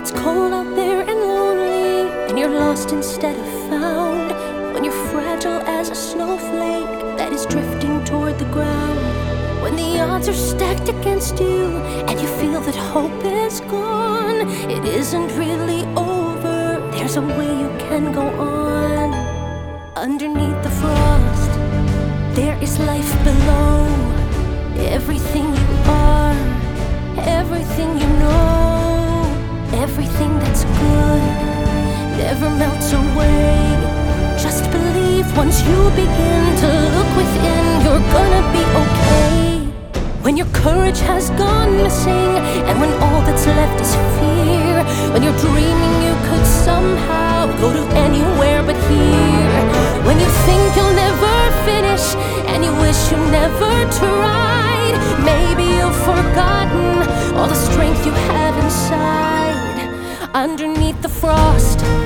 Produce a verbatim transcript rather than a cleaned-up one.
it's cold out there and lonely, and you're lost instead of found, when you're fragile as a snowflake that is drifting toward the ground, when the odds are stacked against you and you feel that hope is gone, it isn't really over, there's a way you can go on. Underneath the frost, there is life below. Everything you are, everything you know, everything that's good never melts away. Just believe once you begin to look within, you're gonna be okay. When your courage has gone missing, and when all that's left is fear, when you're dreaming you could somehow go to anywhere but here, when you think you'll never finish and you wish you never tried, maybe you've forgotten all the strength you have inside. Underneath the frost,